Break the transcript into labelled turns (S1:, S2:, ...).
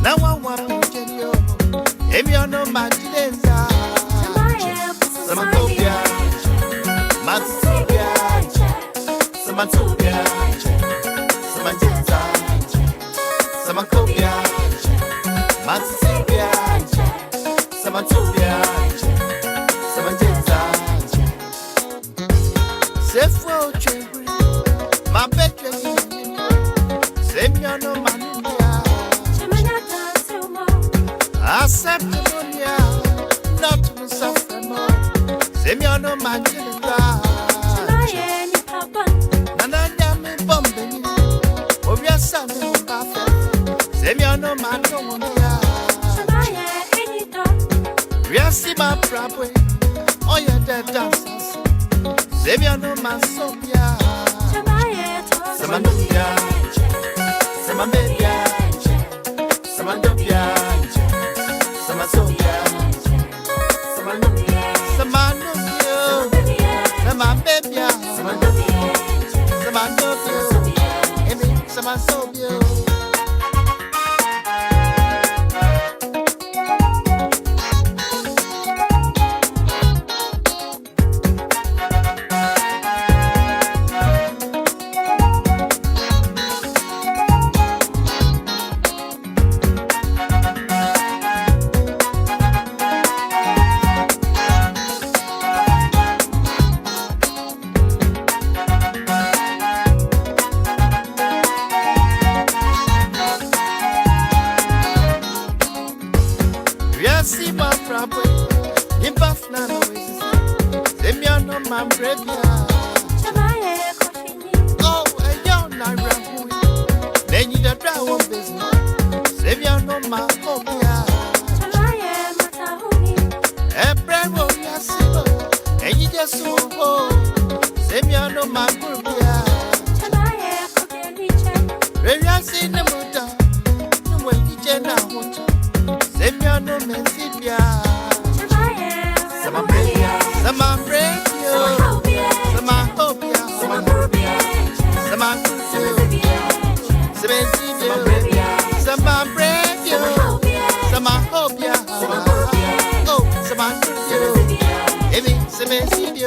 S1: one pincherio. If you know my dinner, Samatopia, Matsopia, Samatopia, Samatita, Samakopia, Matsopia, Samatopia, Samatita. Sefo chebri, my bedroom, Semiano Mania, accept Monia, not to suffer more, Semiano Mania, Nananya me bombing, or your son, Semiano Mania, Riasima Prabwe, oh, you're dead dancers. Semiano Masopia, Samandopia, Samambia, Samandopia, Samasopia, Samandopia, Samandopia, Samambia, Samandopia, Emi, Samasopia. See my problem, in Buffalo, Semiano, my brevia. Oh, a young Narahu, then you the drow business, Semiano, my hobia. A bravo, Yassibo, and you just so Semiano, my brevia. Reya see the motor, no way you general. Semiano Mensibia, Samambia, Samambia, Samahopia, Samahopia, Samahopia, Samahopia, Samahopia, Samahopia, oh, Samahopia, Emi, Samahopia.